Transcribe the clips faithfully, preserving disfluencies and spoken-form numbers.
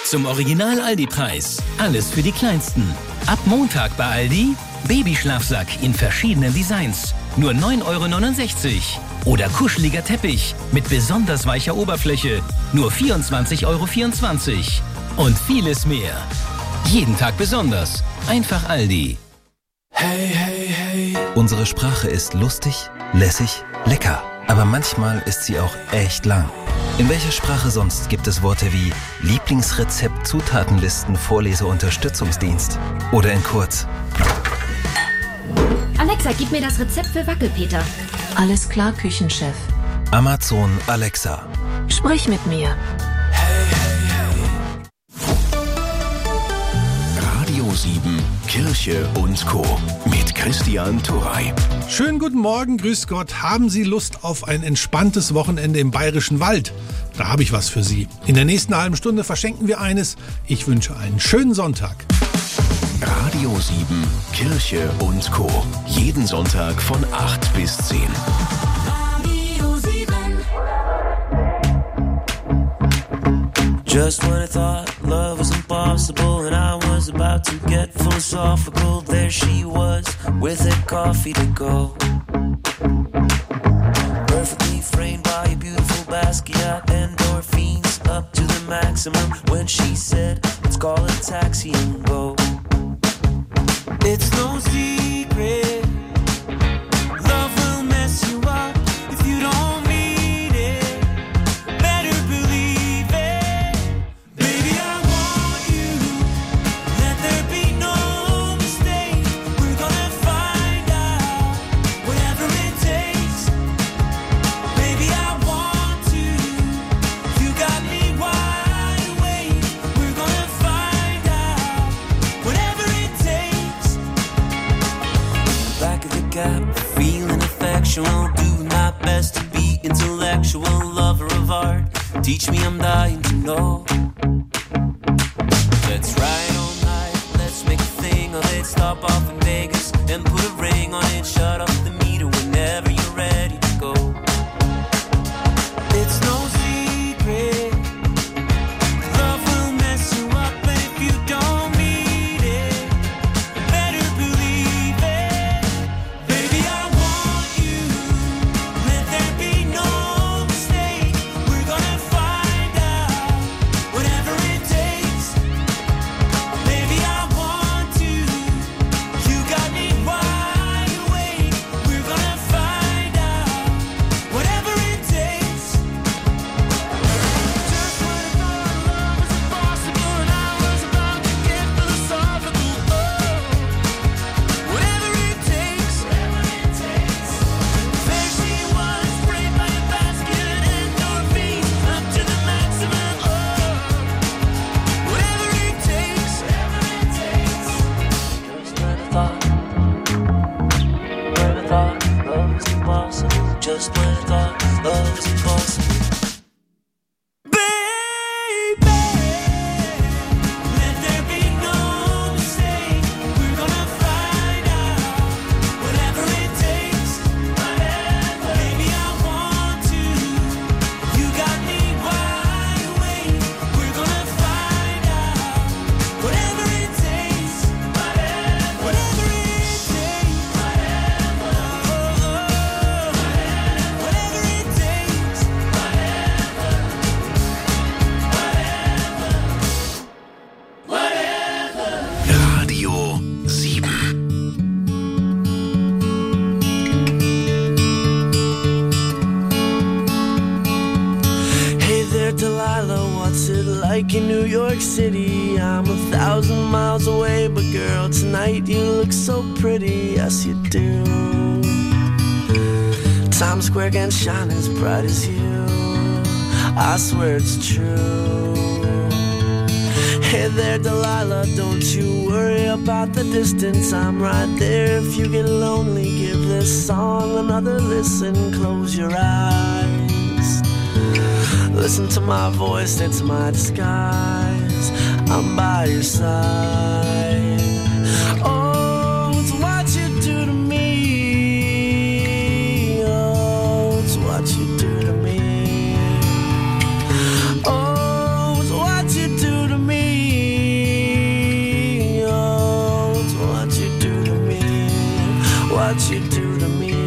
zum Original-Aldi-Preis. Alles für die Kleinsten. Ab Montag bei Aldi Babyschlafsack in verschiedenen Designs. Nur neun Euro neunundsechzig. Oder kuscheliger Teppich mit besonders weicher Oberfläche. Nur vierundzwanzig Euro vierundzwanzig. Und vieles mehr. Jeden Tag besonders. Einfach Aldi. Hey, hey, hey. Unsere Sprache ist lustig, lässig, lecker. Aber manchmal ist sie auch echt lang. In welcher Sprache sonst gibt es Worte wie Lieblingsrezept, Zutatenlisten, Vorleseunterstützungsdienst? Oder in kurz: Alexa, gib mir das Rezept für Wackelpeter. Alles klar, Küchenchef. Amazon Alexa. Sprich mit mir. Hey, hey, hey. Radio sieben, Kirche und Co. mit Christian Turrey. Schönen guten Morgen, grüß Gott. Haben Sie Lust auf ein entspanntes Wochenende im Bayerischen Wald? Da habe ich was für Sie. In der nächsten halben Stunde verschenken wir eines. Ich wünsche einen schönen Sonntag. Radio sieben, Kirche und Co. Jeden Sonntag von acht bis zehn. Radio sieben. Just when I thought love was impossible and I was about to get philosophical, there she was with a coffee to go. Perfectly framed by a beautiful Basquiat, endorphins up to the maximum when she said, let's call a taxi and go. It's no secret, love will mess you up if you don't mean it. Better believe it. Baby, I want you, let there be no mistake. We're gonna find out whatever it takes. Baby, I want to, you got me wide awake. We're gonna find out whatever it takes. Back of the gap, feeling effectual, doing my best to be intellectual, lover of art. Teach me, I'm dying to know. Let's ride all night, let's make a thing of it. Stop off in Vegas and put a ring on it. Shut off the meter whenever you're ready to go. It's no secret, love will mess you up, but if you don't mean it, better believe it. Baby, I want you, let there be no mistake. We're gonna find out whatever it takes. Baby, I want to, you got me wide awake. We're gonna find out whatever it takes. Just when I thought love was impossible and I was about to get philosophical, oh, whatever it takes, whatever it takes. There she was, framed by a basket, endorphins up to the maximum, oh, whatever it takes, whatever it takes. Just when I thought, when I thought love was impossible, just when I thought love was impossible. Baby, let there be no mistake. We're gonna find out whatever it takes. Whatever. Baby, I want to. You got me wide awake. We're gonna find out whatever it takes. Whatever. Whatever it takes. Whatever. Oh, oh. Whatever it takes. Whatever. Whatever. Whatever. Radio sieben. Hey there, Delilah, what's it like in New York City? I'm a thousand miles away, but girl, tonight you look so pretty, yes you do. Times Square can shine as bright as you, I swear it's true. Hey there, Delilah, don't you worry about the distance, I'm right there. If you get lonely, give this song another listen, close your eyes. Listen to my voice, it's my disguise. I'm by your side. Oh, it's what you do to me. Oh, it's what you do to me. Oh, it's what you do to me. what you do to me.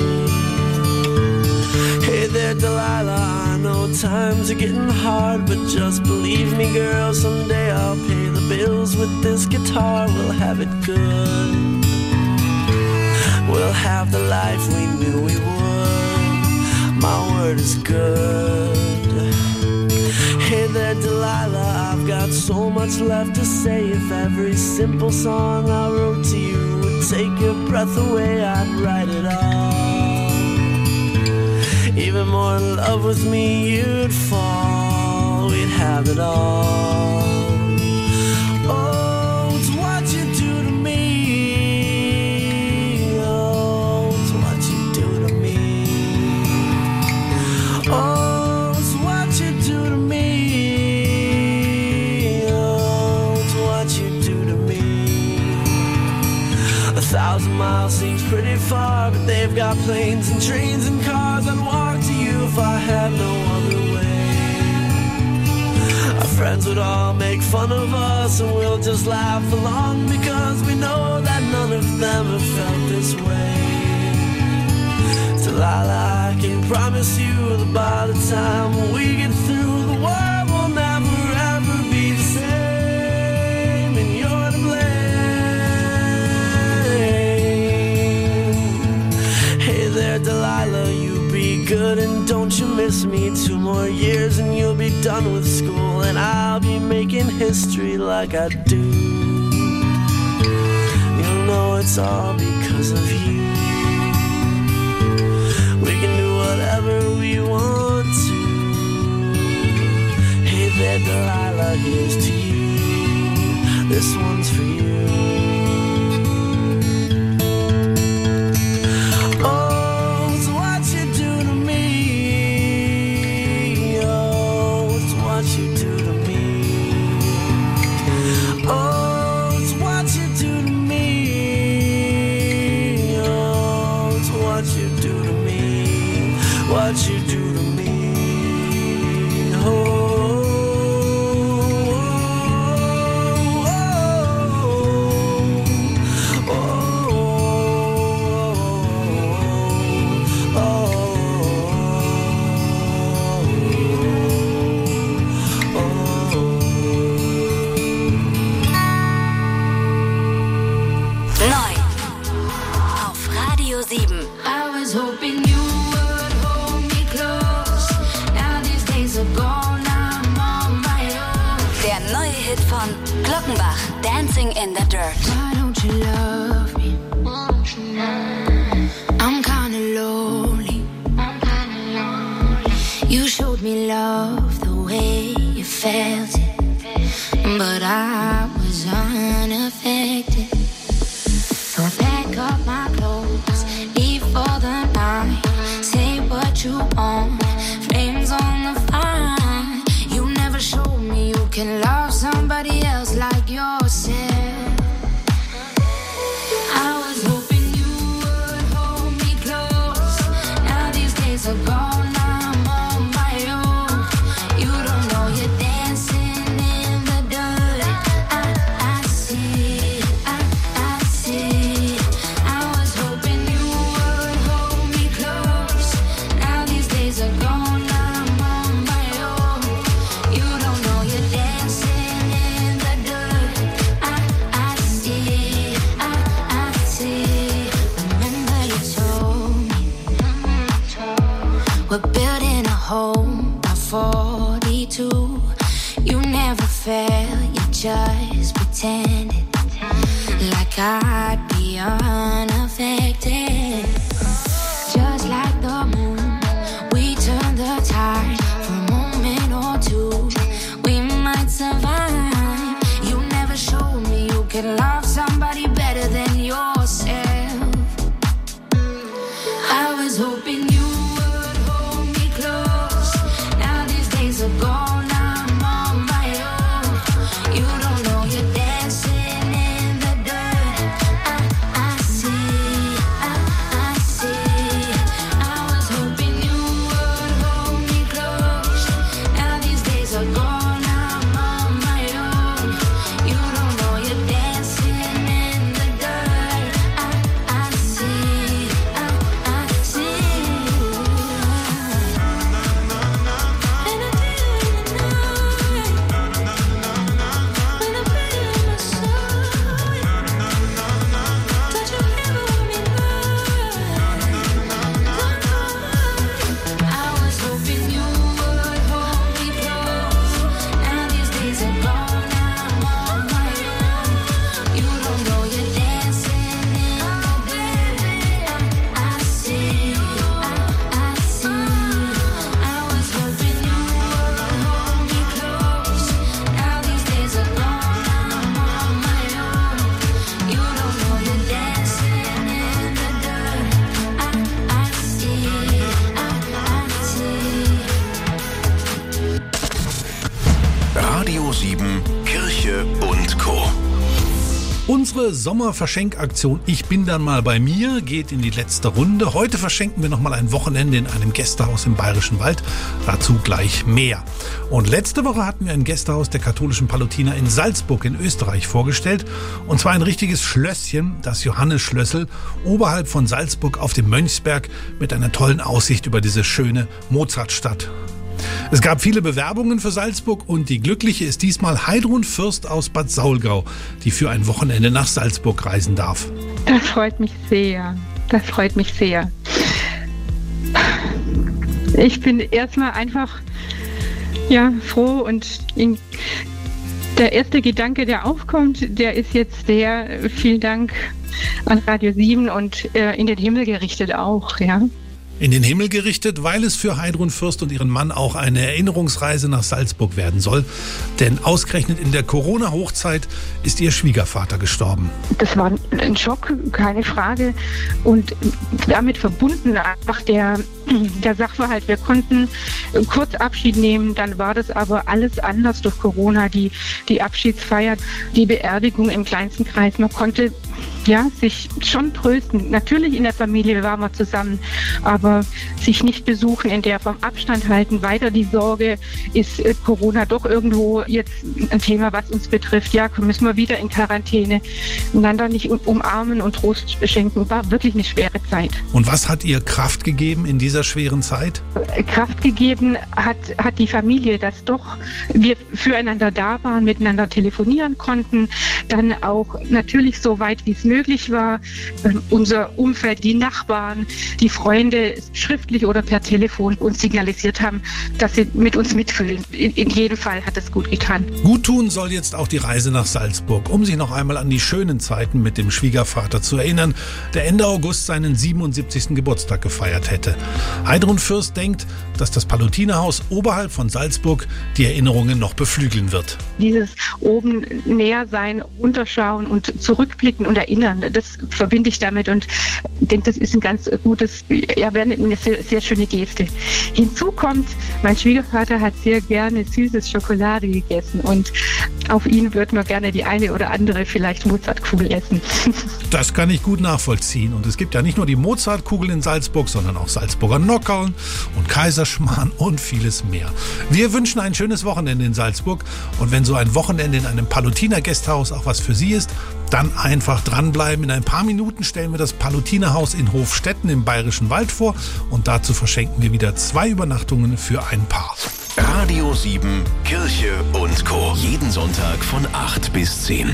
Hey there, Delilah, I know times are getting hard, but just believe me, girl, someday I'll pay the bills with this guitar. We'll have it good. We'll have the life we knew we would. My word is good. Hey there, Delilah, I've got so much left to say. If every simple song I wrote to you would take your breath away, I'd write it all. Even more in love with me, you'd fall. We'd have it all. Oh, it's what you do to me. Oh, it's what you do to me. Oh, it's what you do to me. Oh, it's what you do to me. A thousand miles seems pretty far, but they've got planes and trains and cars. I'd walk to you if I had no other way. Our friends would all make fun of us, and we'll just laugh along, because we know that none of them have felt this way. Delilah, I can promise you that by the time we get through, the world will never ever be the same, and you're to blame. Hey there, Delilah, you be good and don't you miss me. Two more years and you'll be done with school, and I'll be making history like I do. You'll know it's all because of you. We can do whatever we want to. Hey there, Delilah, here's to you. This one's for you. Oh, it's what you do to me. Oh, it's what you do to me. Oh, it's what you do to me. Oh, it's what you do to me. What you do to me. Oh, oh, oh, oh, oh, oh. Neu auf Radio sieben. I was hoping you would hold me close. Now these days are gone, I'm on my own. Der neue Hit von Glockenbach, Dancing in the Dirt. Why don't you love me? I'm kinda lonely. You showed me love the way you felt it, but I was unaffected. So pack up my clothes, leave for the night. Say what you want, flames on the fire. You never showed me you can love somebody else like yourself. I was hoping you would hold me close. Now these days are gone, I'm on my own. You don't know you're dancing in the dirt. I, I see, I, I see. I was hoping you would hold me close. Now these days are gone, I'm on my own. You don't know you're dancing in the dirt. I, I see, I, I see. Remember you told me we're building a home by forty-two. You never felt, you just pretended like I'd be unaffected. Just like the moon, we turned the tide for a moment or two. We might survive. You never showed me you could love somebody better than yourself. I was hoping you would hold me close. Now these days are gone, I'm on my own. You don't know you're dancing in the dirt. Unsere Sommerverschenkaktion Ich bin dann mal bei mir geht in die letzte Runde. Heute verschenken wir nochmal ein Wochenende in einem Gästehaus im Bayerischen Wald. Dazu gleich mehr. Und letzte Woche hatten wir ein Gästehaus der katholischen Palutiner in Salzburg in Österreich vorgestellt. Und zwar ein richtiges Schlösschen, das Johannes-Schlössl, oberhalb von Salzburg auf dem Mönchsberg mit einer tollen Aussicht über diese schöne Mozartstadt. Es gab viele Bewerbungen für Salzburg und die glückliche ist diesmal Heidrun Fürst aus Bad Saulgau, die für ein Wochenende nach Salzburg reisen darf. Das freut mich sehr. Das freut mich sehr. Ich bin erstmal einfach ja, froh und in, der erste Gedanke, der aufkommt, der ist jetzt der, vielen Dank an Radio sieben und äh, in den Himmel gerichtet auch, ja. In den Himmel gerichtet, weil es für Heidrun Fürst und ihren Mann auch eine Erinnerungsreise nach Salzburg werden soll. Denn ausgerechnet in der Corona-Hochzeit ist ihr Schwiegervater gestorben. Das war ein Schock, keine Frage. Und damit verbunden einfach der, der Sachverhalt. Wir konnten kurz Abschied nehmen, dann war das aber alles anders durch Corona. Die, die Abschiedsfeier, die Beerdigung im kleinsten Kreis. Man konnte ja, sich schon trösten. Natürlich in der Familie waren wir zusammen, aber sich nicht besuchen, in der Form Abstand halten. Weiter die Sorge, ist äh, Corona doch irgendwo jetzt ein Thema, was uns betrifft. Ja, müssen wir wieder in Quarantäne. Einander nicht umarmen und Trost schenken. War wirklich eine schwere Zeit. Und was hat ihr Kraft gegeben in dieser schweren Zeit? Kraft gegeben hat, hat die Familie, dass doch wir füreinander da waren, miteinander telefonieren konnten. Dann auch natürlich so weit, wie es möglich war, unser Umfeld, die Nachbarn, die Freunde schriftlich oder per Telefon uns signalisiert haben, dass sie mit uns mitfühlen. In, in jedem Fall hat es gut getan. Gut tun soll jetzt auch die Reise nach Salzburg, um sich noch einmal an die schönen Zeiten mit dem Schwiegervater zu erinnern, der Ende August seinen siebenundsiebzigsten Geburtstag gefeiert hätte. Heidrun Fürst denkt, dass das Palutinerhaus oberhalb von Salzburg die Erinnerungen noch beflügeln wird. Dieses oben näher sein, unterschauen und zurückblicken und erinnern, das verbinde ich damit und denke, das ist ein ganz gutes, ja, wäre eine sehr, sehr schöne Geste. Hinzu kommt, mein Schwiegervater hat sehr gerne süßes Schokolade gegessen und auf ihn wird man gerne die eine oder andere vielleicht Mozartkugel essen. Das kann ich gut nachvollziehen und es gibt ja nicht nur die Mozartkugel in Salzburg, sondern auch Salzburger Nockerln und Kaiserschmarrn und vieles mehr. Wir wünschen ein schönes Wochenende in Salzburg und wenn so ein Wochenende in einem Palutiner Gästehaus auch was für Sie ist, dann einfach dranbleiben. In ein paar Minuten stellen wir das Palutinerhaus in Hofstetten im Bayerischen Wald vor und dazu verschenken wir wieder zwei Übernachtungen für ein Paar. Radio sieben, Kirche und Co. Jeden Sonntag von acht bis zehn.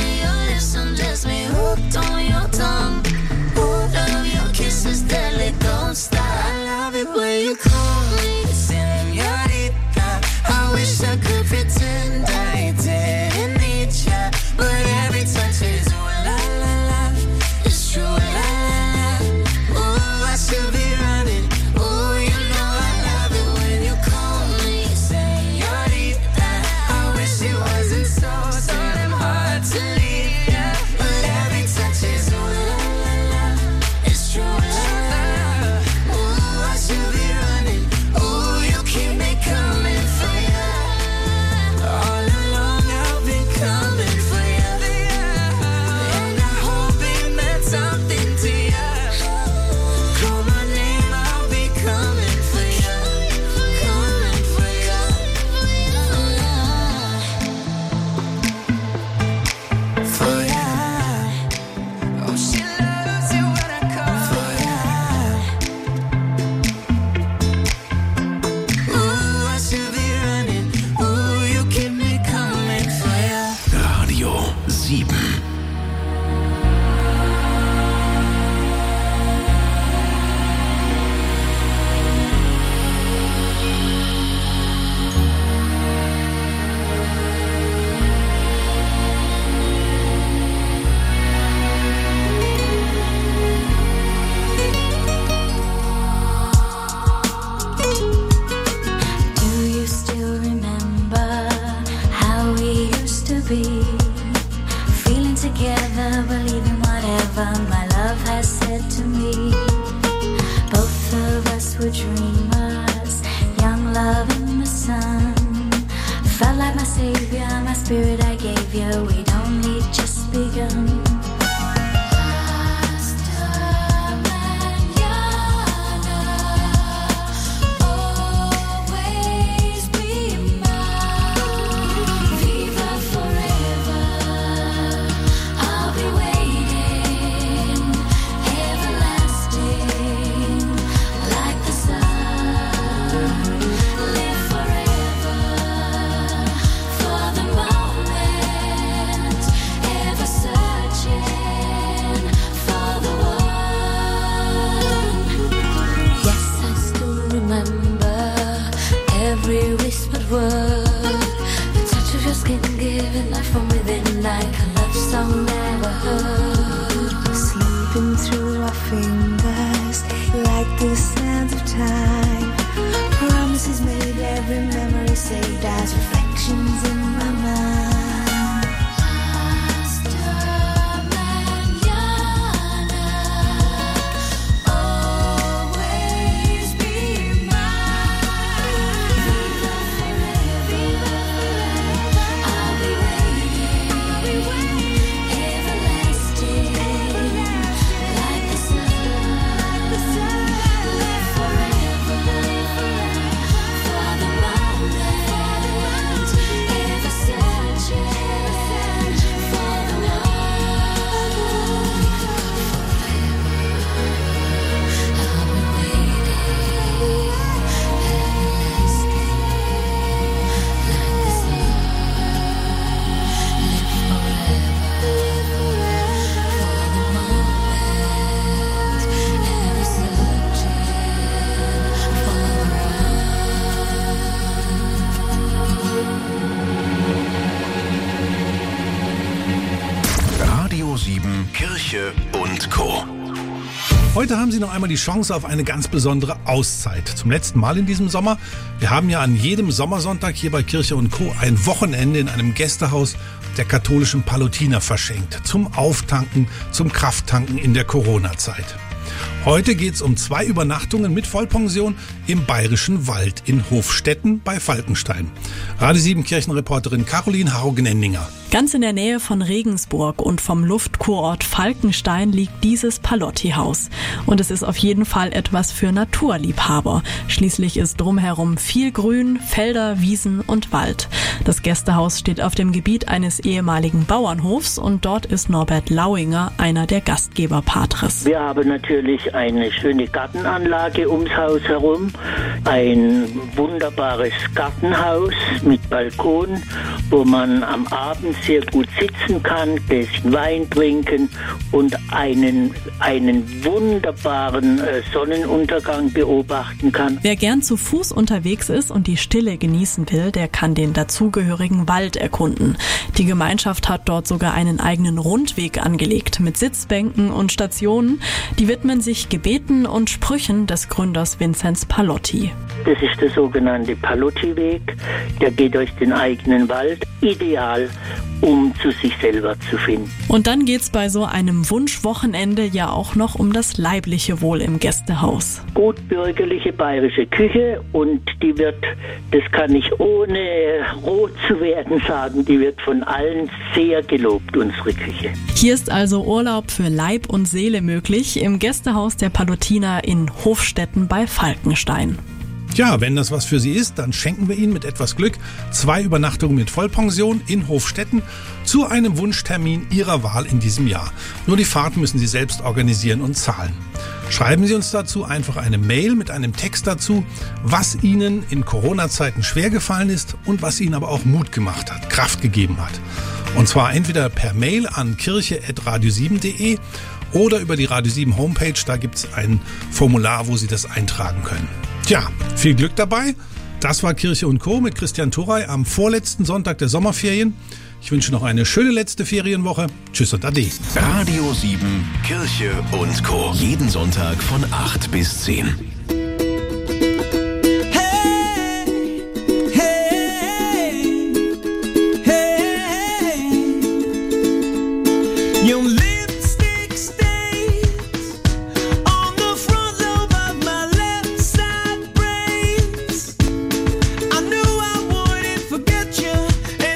Hooked on your tongue, hold of your kisses, deadly. savior, my spirit I gave you. We'd only just begun. Kirche und Co. Heute haben Sie noch einmal die Chance auf eine ganz besondere Auszeit. Zum letzten Mal in diesem Sommer. Wir haben ja an jedem Sommersonntag hier bei Kirche und Co. ein Wochenende in einem Gästehaus der katholischen Palutiner verschenkt. Zum Auftanken, zum Krafttanken in der Corona-Zeit. Heute geht es um zwei Übernachtungen mit Vollpension im Bayerischen Wald in Hofstetten bei Falkenstein. Radio sieben Kirchenreporterin Caroline Haugen-Endinger. Ganz in der Nähe von Regensburg und vom Luftkurort Falkenstein liegt dieses Palotti-Haus. Und es ist auf jeden Fall etwas für Naturliebhaber. Schließlich ist drumherum viel Grün, Felder, Wiesen und Wald. Das Gästehaus steht auf dem Gebiet eines ehemaligen Bauernhofs und dort ist Norbert Lauinger einer der Gastgeberpatres. Wir haben natürlich eine schöne Gartenanlage ums Haus herum, ein wunderbares Gartenhaus mit Balkon, wo man am Abend sehr gut sitzen kann, Gläschen Wein trinken und einen, einen wunderbaren äh, Sonnenuntergang beobachten kann. Wer gern zu Fuß unterwegs ist und die Stille genießen will, der kann den dazugehörigen Wald erkunden. Die Gemeinschaft hat dort sogar einen eigenen Rundweg angelegt mit Sitzbänken und Stationen. Die widmen sich Gebeten und Sprüchen des Gründers Vinzenz Palotti. Das ist der sogenannte Palotti-Weg. Der geht durch den eigenen Wald. Ideal, um zu sich selber zu finden. Und dann geht's bei so einem Wunschwochenende ja auch noch um das leibliche Wohl im Gästehaus. Gut bürgerliche bayerische Küche und die wird, das kann ich ohne rot zu werden sagen, die wird von allen sehr gelobt, unsere Küche. Hier ist also Urlaub für Leib und Seele möglich im Gästehaus der Palutiner in Hofstetten bei Falkenstein. Ja, wenn das was für Sie ist, dann schenken wir Ihnen mit etwas Glück zwei Übernachtungen mit Vollpension in Hofstetten zu einem Wunschtermin Ihrer Wahl in diesem Jahr. Nur die Fahrt müssen Sie selbst organisieren und zahlen. Schreiben Sie uns dazu einfach eine Mail mit einem Text dazu, was Ihnen in Corona-Zeiten schwer gefallen ist und was Ihnen aber auch Mut gemacht hat, Kraft gegeben hat. Und zwar entweder per Mail an kirche at radio sieben punkt de oder über die Radio sieben Homepage, da gibt es ein Formular, wo Sie das eintragen können. Tja, viel Glück dabei. Das war Kirche und Co. mit Christian Thorey am vorletzten Sonntag der Sommerferien. Ich wünsche noch eine schöne letzte Ferienwoche. Tschüss und Ade. Radio sieben, Kirche und Co. Jeden Sonntag von acht bis zehn. I knew I wouldn't forget you.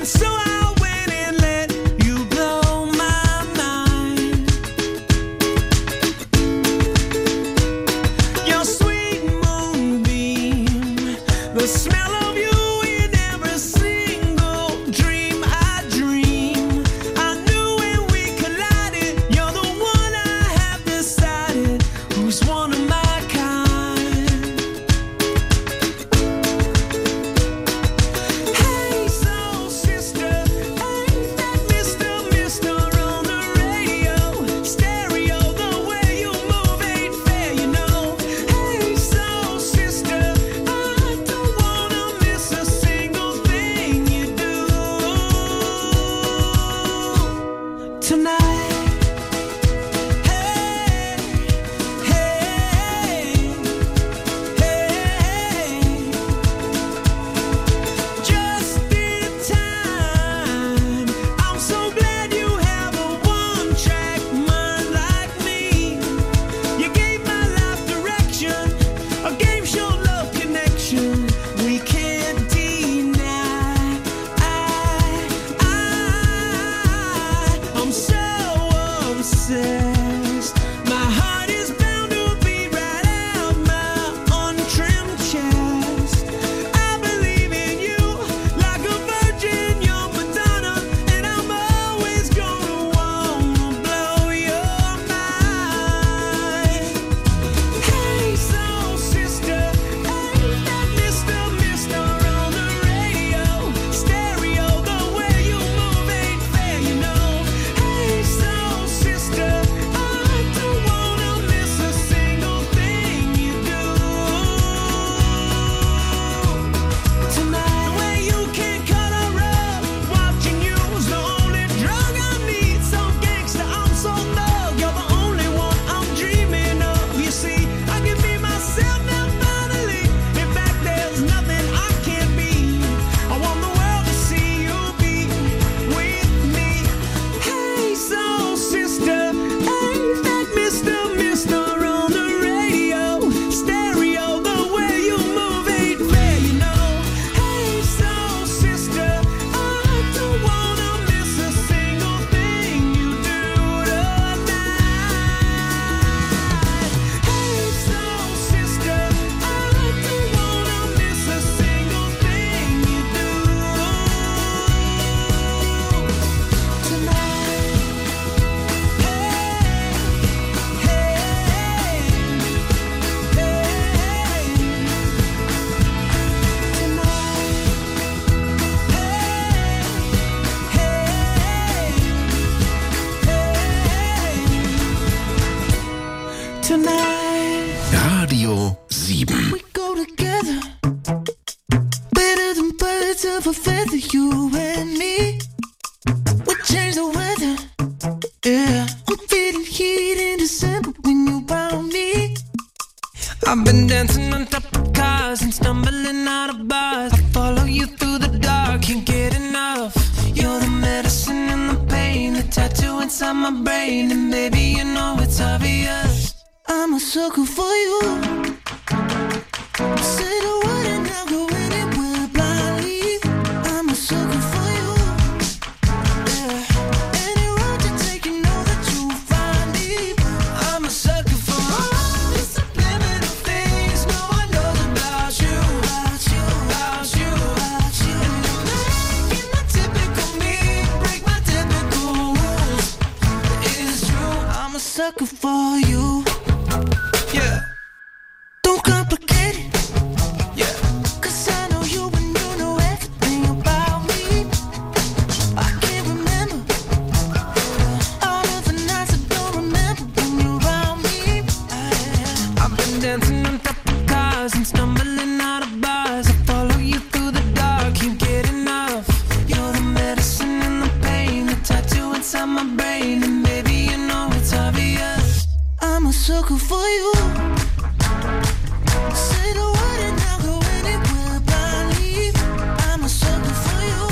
of a feather, you and me. We change the weather, yeah. I'm feeling heat in December when you found me. I've been dancing on top of cars and stumbling out of bars. I follow you through the dark, can't get enough. You're the medicine and the pain, the tattoo inside my brain. And baby, you know it's obvious, I'm a sucker for you. Say the word and I'll go anywhere blindly. I'm a sucker for you, yeah. Any road you take, you know that you'll find me. I'm a sucker for all the subliminal things no one knows about you, about you, about you, about you. And you're making the typical me break my typical rules. It's true, I'm a sucker for you, yeah. Don't complicate it. Dancing on top of cars and stumbling out of bars. I follow you through the dark, can't get enough. You're the medicine and the pain, the tattoo inside my brain. And baby, you know it's obvious, I'm a sucker for you. Say the word and I'll go anywhere blindly. I'm a sucker for you,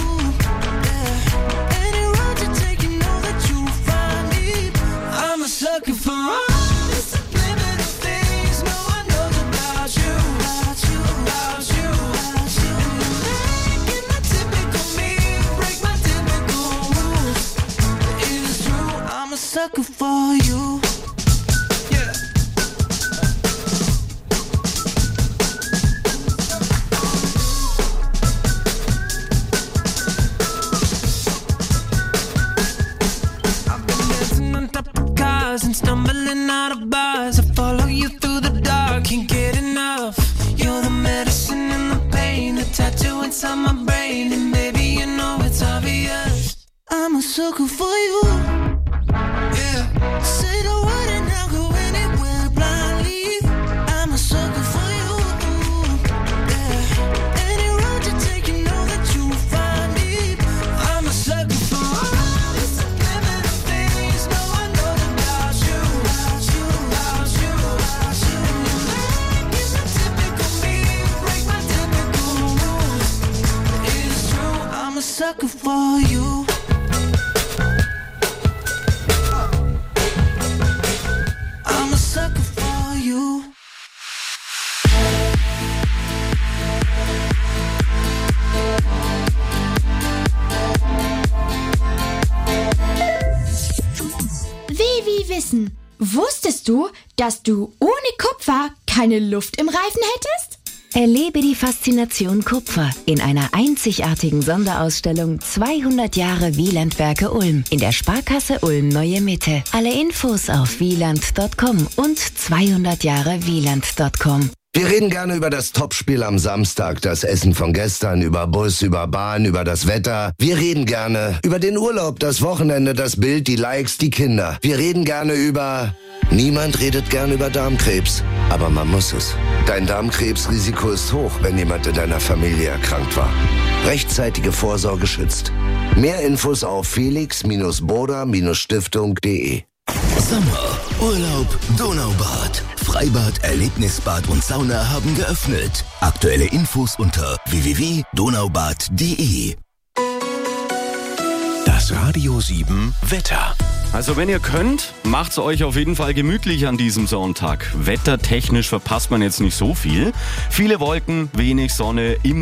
yeah. Any road you take, you know that you'll find me. I'm a sucker for all the subliminal things no one knows about you, about you, about you, about you. And you're making the typical me break my typical rules. It's true, I'm a sucker for you, yeah. I've been dancing on top of cars and stumbling out of bars. I follow you through the dark, can't get enough. You're the medicine and the pain, the tattoo inside my brain. And baby, you know it's obvious, I'm a sucker for you, yeah. Say the word and I'll go anywhere blindly. I'm a sucker for you, yeah. Any road you take, you know that you'll find me. I'm a sucker for all the subliminal things no one knows about you, about you, about you, about you. And you're making the typical me break my typical rules. It's true, I'm a sucker for you. I'm a sucker for you. W wie Wissen. Wusstest du, dass du ohne Kupfer keine Luft im Reifen hättest? Erlebe die Faszination Kupfer in einer einzigartigen Sonderausstellung zweihundert Jahre Wielandwerke Ulm in der Sparkasse Ulm Neue Mitte. Alle Infos auf wieland punkt com und zweihundert Jahre wieland punkt com. Wir reden gerne über das Topspiel am Samstag, das Essen von gestern, über Bus, über Bahn, über das Wetter. Wir reden gerne über den Urlaub, das Wochenende, das Bild, die Likes, die Kinder. Wir reden gerne über... Niemand redet gern über Darmkrebs, aber man muss es. Dein Darmkrebsrisiko ist hoch, wenn jemand in deiner Familie erkrankt war. Rechtzeitige Vorsorge schützt. Mehr Infos auf felix Broda Stiftung punkt de. Sommer, Urlaub, Donaubad. Freibad, Erlebnisbad und Sauna haben geöffnet. Aktuelle Infos unter w w w punkt donaubad punkt de. Das Radio sieben Wetter. Also wenn ihr könnt, macht's euch auf jeden Fall gemütlich an diesem Sonntag. Wettertechnisch verpasst man jetzt nicht so viel. Viele Wolken, wenig Sonne, im